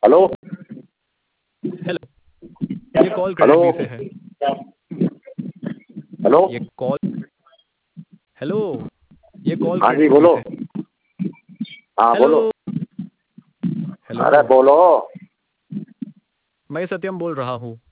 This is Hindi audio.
हेलो। हेलो, ये कॉल हेलो। क्रेडिट बी से है। हेलो। ये कॉल हेलो, ये कॉल हाँ जी क्रेडिट बी बोलो। से। हाँ हेलो। बोलो। हेलो, अरे बोलो। मैं सत्यम बोल रहा हूँ।